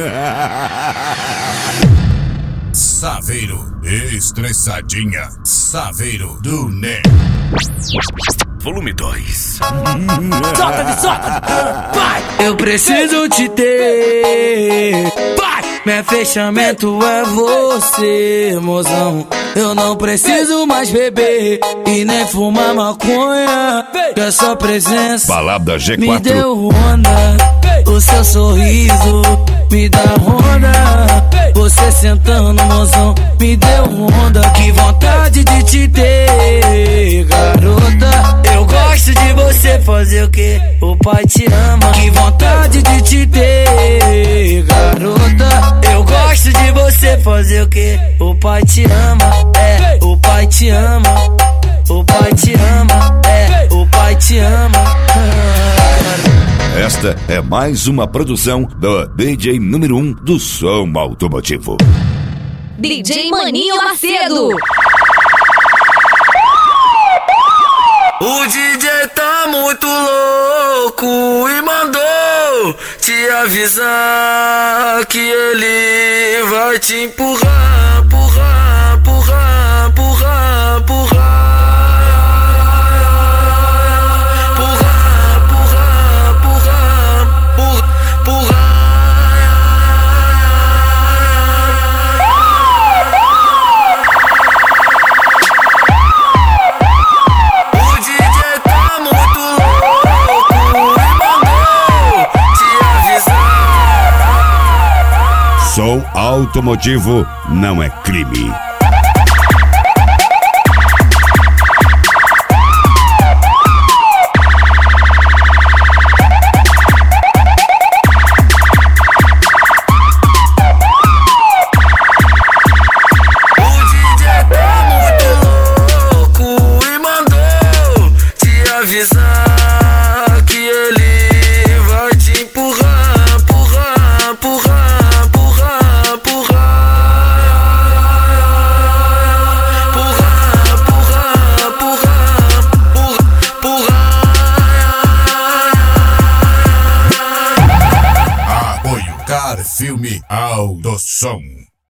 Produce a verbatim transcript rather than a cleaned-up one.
Saveiro, estressadinha. Saveiro do Né. Volume dois. Solta, me solta! Vai! Eu preciso te ter. Vai! Meu fechamento é você, mozão. Eu não preciso mais beber e nem fumar maconha. Que a sua presença Balada G quatro me deu onda. O seu sorriso me dá onda. Você sentando, mozão, me deu onda. Que vontade de te ter, garota. Eu gosto de você, fazer o que? O pai te ama. Que vontade de te ter, garota. Eu gosto de você, fazer o que? O pai te ama. É, o pai te ama. O pai te ama. É, o pai te ama. Esta é mais uma produção do D J número um do som automotivo. D J Maninho Macedo. O D J tá muito louco e mandou te avisar que ele vai te empurrar, empurrar, empurrar, empurrar, empurrar. Som automotivo não é crime. O D J tá muito louco e mandou te avisar que ele vai te empurrar, empurrar, empurrar. Filme Aldo Som.